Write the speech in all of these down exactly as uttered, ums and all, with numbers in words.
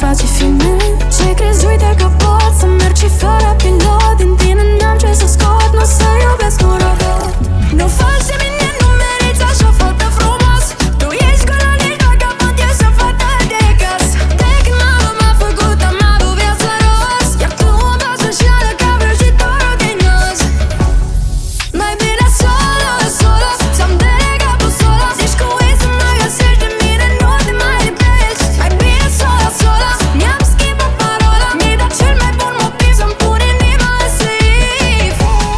face filme. Ce crezi, uite că pot să merg și fără pilot. Din tine n-am ce să scot, nu să iubesc un robot. Nu faci de mine, nu meriți așa fată frumos. Tu ești golă, ești vagabond, ești o fată de casă. De când mama m-a făcut, am avut viață rost. Iar tu îmi faci înșeală ca vrăjitorul din nos. Mai bine solo, solo, să-mi delega busola. Zici cu ei să mă găsești, de mine nu te mai lipești. Mai bine solo, solo, mi-am schimbat parola. Mi-ai dat cel mai bun motiv să-mi pun inima în slip.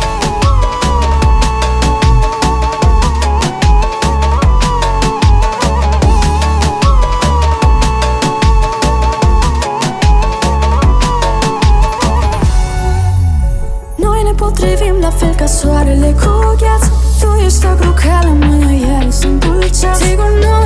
Noi ne potrivim la fel ca soarele cu gheață. Tu ești agru ca la mână, iar eu sunt dulceață. Sigur nu